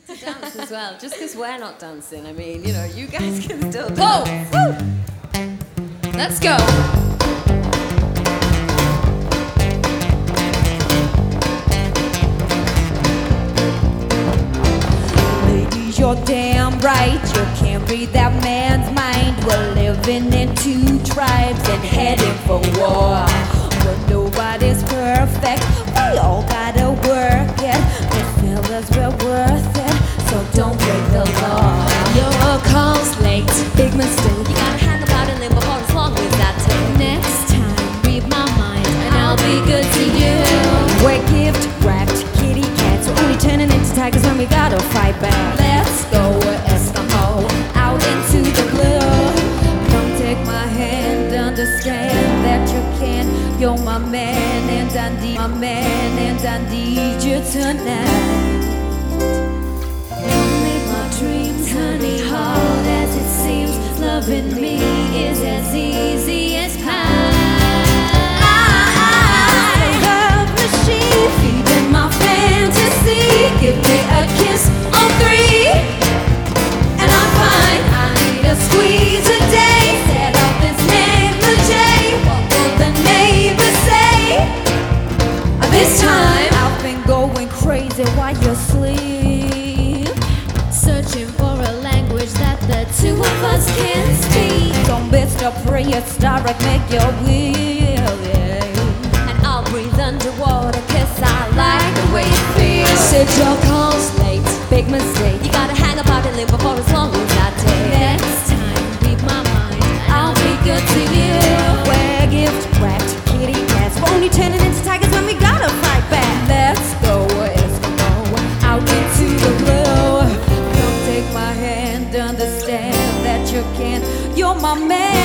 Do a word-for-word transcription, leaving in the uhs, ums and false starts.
need to dance as well, just because we're not dancing. I mean, you know, you guys can still Whoa! dance. Woo! Let's go. Lady, you're damn right. You can't read that man's mind. We're living in two tribes and heading for war. But nobody's perfect. We all gotta work it. We feel as we're worth it, so don't break the law. Your call's late. Big mistake. You gotta hang about and live before as long as that take. Next time, read my mind, and I'll be good to you. We're gift wrapped kitty cats. We're only turning into tigers when we gotta fight back. Let's go, Eskimo, out into the blue. Come take my hand, understand that you can. You're my man, and I need my man, and I need you tonight. Don't make my dreams, honey, hard as it seems. Loving me is as easy as pie. Love machine, feeding my fantasy. Give me a kiss on three, and I'm fine. I need a squeeze a day. Set up this negligee. What will the neighbors say? This time I've been going crazy while you sleep, Searching for a language that the two of us can speak. don't be the prehistoric, make your will, yeah. And I'll breathe underwater, cause I like the way it feels. Said your call's late, big mistake. You gotta hang about and live before as long as that take. Next time, read my mind, and I'll be good to you. We're gift wrapped kitty cats. We're only turning into tigers when we gotta fight back. Let's go, Eskimo, out into the blue. Come take my hand, understand that you can. You're my man.